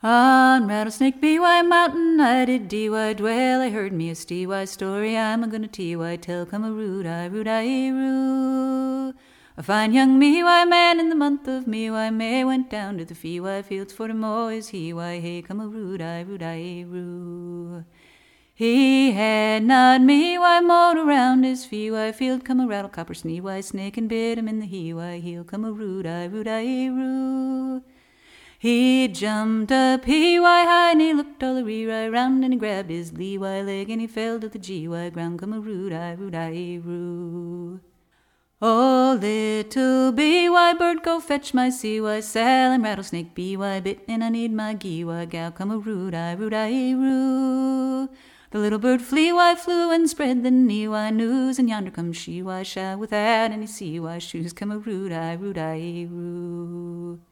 On Rattlesnake B.Y. mountain I did D.Y. dwell. I heard me a Stee-Wye story I'm a-gonna T.Y. tell. Come a root-I, root-I, roo. A fine young me-wye man in the month of me-wye May went down to the fee-wye fields for to mow his he-wye hay. Come a root-I, root-I, roo. He had not me-wye mowed around his fee-wye field. Come a rattle-copper snee-wye snake and bit him in the he-wye heel. Come a root-I, root-I, roo. He jumped up he-wye high and he looked all a-ree-wye round and he grabbed his lee-wye leg and he fell to the gee-wye ground. Come a root-I, root-I, roo. Oh, little B.Y. bird, go fetch my C.Y. Sal and Rattlesnake B.Y. bit and I need my gee-wye gal. Come a root-I, root-I, roo. The little bird flee-wye flew and spread the knee-wye news, and yonder comes she-wye shy without any C.Y. shoes. Come a root-I, root-I, roo.